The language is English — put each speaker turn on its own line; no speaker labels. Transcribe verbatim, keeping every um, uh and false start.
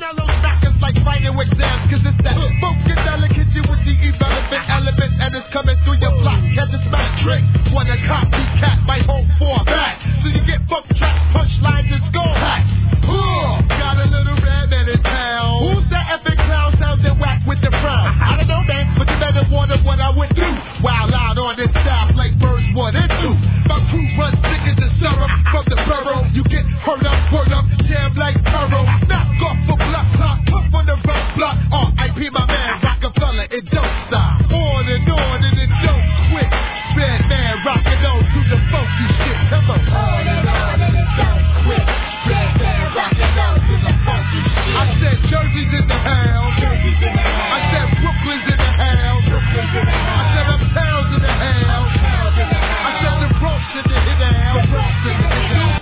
mellow knockers like fighting with exams, cause it's that funkadelic hit you with the irrelevant element, and it's coming through your block. Catch a smell trick, wanna copycat my home for back. So you get funk tracks, punchlines, and